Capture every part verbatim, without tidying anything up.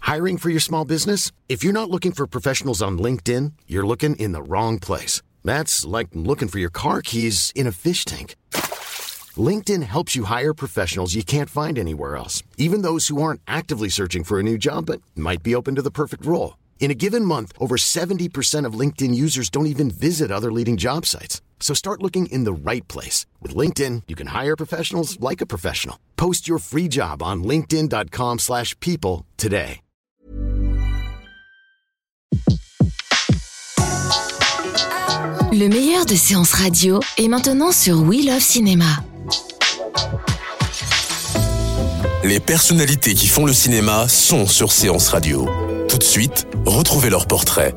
Hiring for your small business? If you're not looking for professionals on LinkedIn, you're looking in the wrong place. That's like looking for your car keys in a fish tank. LinkedIn helps you hire professionals you can't find anywhere else, even those who aren't actively searching for a new job but might be open to the perfect role. In a given month, over seventy percent of LinkedIn users don't even visit other leading job sites. So start looking in the right place. With LinkedIn, you can hire professionals like a professional. Post your free job on linkedin.com slash people today. Le meilleur de séances radio est maintenant sur We Love Cinéma. Les personnalités qui font le cinéma sont sur Séance Radio. Tout de suite, retrouvez leur portrait.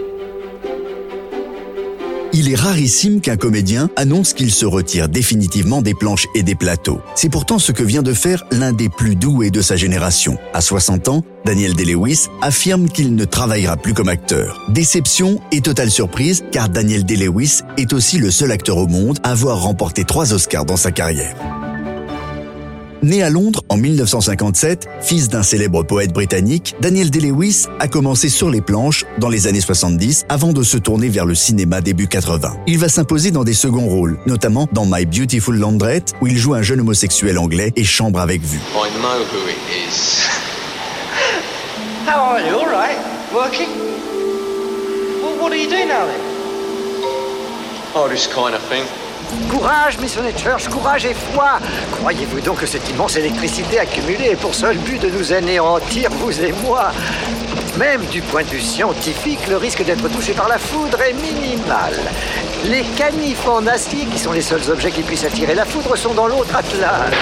Il est rarissime qu'un comédien annonce qu'il se retire définitivement des planches et des plateaux. C'est pourtant ce que vient de faire l'un des plus doués de sa génération. À soixante ans, Daniel Day-Lewis affirme qu'il ne travaillera plus comme acteur. Déception et totale surprise, car Daniel Day-Lewis est aussi le seul acteur au monde à avoir remporté trois Oscars dans sa carrière. Né à Londres en dix-neuf cent cinquante-sept, fils d'un célèbre poète britannique, Daniel Day-Lewis a commencé sur les planches dans les années soixante-dix avant de se tourner vers le cinéma début quatre-vingts. Il va s'imposer dans des seconds rôles, notamment dans My Beautiful Laundrette, où il joue un jeune homosexuel anglais, et Chambre avec vue. I know who it is. How are you? All right? Working? Well, what do you do now then? Oh, this kind of thing. Courage, Missionnaire Church, courage et foi. Croyez-vous donc que cette immense électricité accumulée est pour seul but de nous anéantir, vous et moi? Même du point de vue scientifique, le risque d'être touché par la foudre est minimal. Les canifs en acier, qui sont les seuls objets qui puissent attirer la foudre, sont dans l'autre attelage.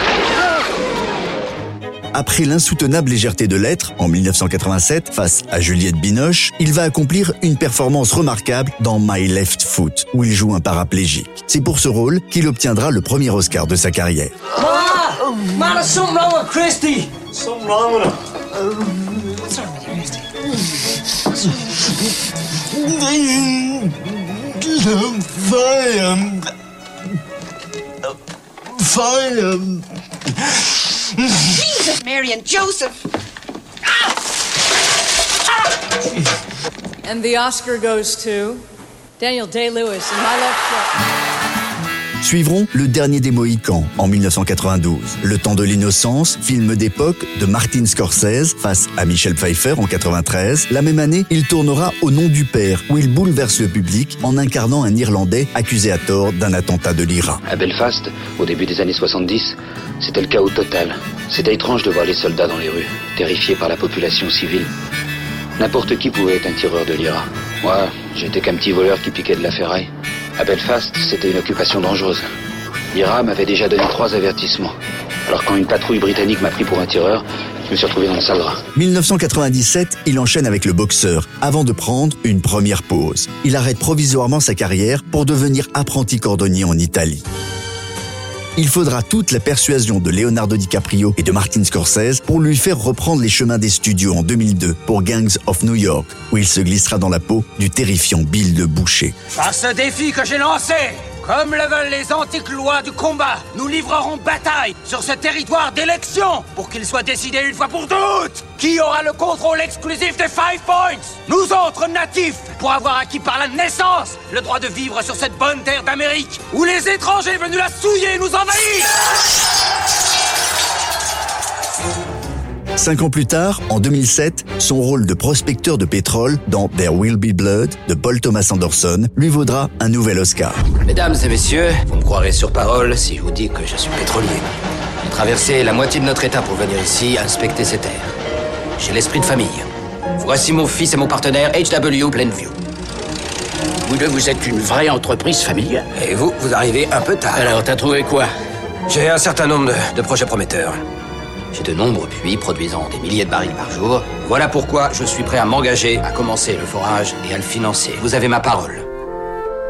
Après l'insoutenable légèreté de l'être, en dix-neuf cent quatre-vingt-sept, face à Juliette Binoche, il va accomplir une performance remarquable dans My Left Foot, où il joue un paraplégique. C'est pour ce rôle qu'il obtiendra le premier Oscar de sa carrière. Ma! Man, there's something wrong with Christy! Something wrong with her. What's wrong with you, Christy? Fire! Fire! Jesus, Mary and Joseph! Ah! Ah! And the Oscar goes to Daniel Day-Lewis in My Left Foot. Suivront Le Dernier des Mohicans en dix-neuf cent quatre-vingt-douze, Le Temps de l'innocence, film d'époque de Martin Scorsese face à Michel Pfeiffer en quatre-vingt-treize. La même année, il tournera Au nom du père, où il bouleverse le public en incarnant un Irlandais accusé à tort d'un attentat de l'I R A. À Belfast, au début des années soixante-dix, c'était le chaos total. C'était étrange de voir les soldats dans les rues, terrifiés par la population civile. N'importe qui pouvait être un tireur de l'I R A. Moi, j'étais qu'un petit voleur qui piquait de la ferraille. À Belfast, c'était une occupation dangereuse. L'I R A m'avait déjà donné trois avertissements. Alors quand une patrouille britannique m'a pris pour un tireur, je me suis retrouvé dans le sale drap. dix-neuf cent quatre-vingt-dix-sept, il enchaîne avec Le Boxeur, avant de prendre une première pause. Il arrête provisoirement sa carrière pour devenir apprenti cordonnier en Italie. Il faudra toute la persuasion de Leonardo DiCaprio et de Martin Scorsese pour lui faire reprendre les chemins des studios en deux mille deux pour Gangs of New York, où il se glissera dans la peau du terrifiant Bill de Boucher. À ce défi que j'ai lancé, comme le veulent les antiques lois du combat, nous livrerons bataille sur ce territoire d'élection pour qu'il soit décidé une fois pour toutes qui aura le contrôle exclusif des Five Points. Nous autres natifs, pour avoir acquis par la naissance le droit de vivre sur cette bonne terre d'Amérique où les étrangers venus la souiller nous envahissent. Cinq ans plus tard, en deux mille sept, son rôle de prospecteur de pétrole dans There Will Be Blood de Paul Thomas Anderson lui vaudra un nouvel Oscar. Mesdames et messieurs, vous me croirez sur parole si je vous dis que je suis pétrolier. J'ai traversé la moitié de notre état pour venir ici inspecter ces terres. J'ai l'esprit de famille. Voici mon fils et mon partenaire H W Plainview. Vous deux, vous êtes une vraie entreprise familiale. Et vous, vous arrivez un peu tard. Alors, t'as trouvé quoi? J'ai un certain nombre de, de projets prometteurs. J'ai de nombreux puits produisant des milliers de barils par jour. Voilà pourquoi je suis prêt à m'engager à commencer le forage et à le financer. Vous avez ma parole.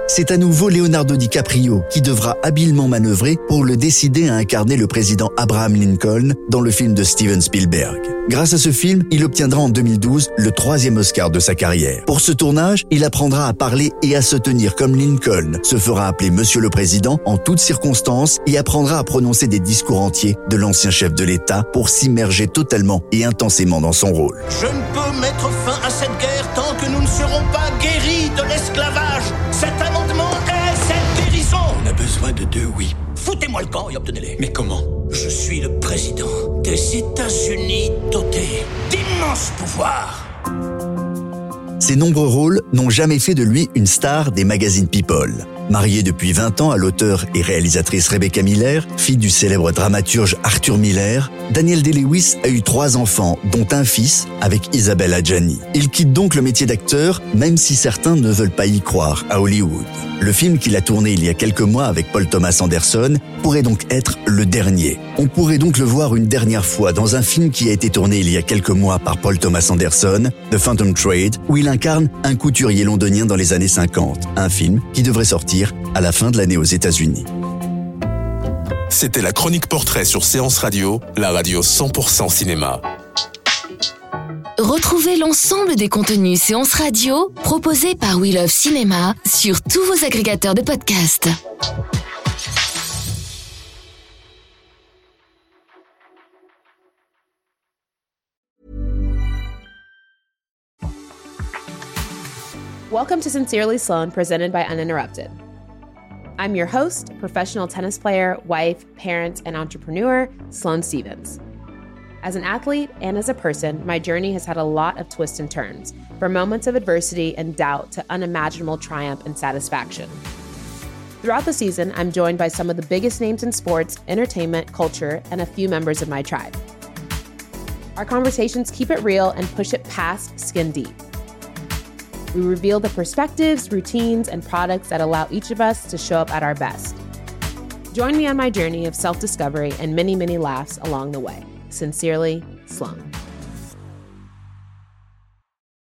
c'est à nouveau Leonardo DiCaprio qui devra habilement manœuvrer pour le décider à incarner le président Abraham Lincoln dans le film de Steven Spielberg. Grâce à ce film, il obtiendra en deux mille douze le troisième Oscar de sa carrière. Pour ce tournage, il apprendra à parler et à se tenir comme Lincoln, se fera appeler Monsieur le Président en toutes circonstances et apprendra à prononcer des discours entiers de l'ancien chef de l'État pour s'immerger totalement et intensément dans son rôle. Je ne peux mettre fin à cette guerre tant que nous ne serons pas guéris de l'esclavage. Cet amendement est cette guérison. On a besoin de deux oui. Foutez-moi le camp et obtenez-les. Mais comment ? Je suis le président des États-Unis doté d'immenses pouvoirs. Ses nombreux rôles n'ont jamais fait de lui une star des magazines People. Mariée depuis vingt ans à l'auteure et réalisatrice Rebecca Miller, fille du célèbre dramaturge Arthur Miller, Daniel Day-Lewis a eu trois enfants, dont un fils avec Isabelle Adjani. Il quitte donc le métier d'acteur, même si certains ne veulent pas y croire, à Hollywood. Le film qu'il a tourné il y a quelques mois avec Paul Thomas Anderson pourrait donc être le dernier. On pourrait donc le voir une dernière fois dans un film qui a été tourné il y a quelques mois par Paul Thomas Anderson, The Phantom Trade, où il incarne un couturier londonien dans les années cinquante. Un film qui devrait sortir à la fin de l'année aux États-Unis. C'était la chronique portrait sur Séance Radio, la radio cent pour cent cinéma. Retrouvez l'ensemble des contenus Séance Radio proposés par We Love Cinéma sur tous vos agrégateurs de podcasts. Welcome to Sincerely Sloan, presented by Uninterrupted. I'm your host, professional tennis player, wife, parent, and entrepreneur, Sloane Stevens. As an athlete and as a person, my journey has had a lot of twists and turns, from moments of adversity and doubt to unimaginable triumph and satisfaction. Throughout the season, I'm joined by some of the biggest names in sports, entertainment, culture, and a few members of my tribe. Our conversations keep it real and push it past skin deep. We reveal the perspectives, routines, and products that allow each of us to show up at our best. Join me on my journey of self-discovery and many, many laughs along the way. Sincerely, Sloane.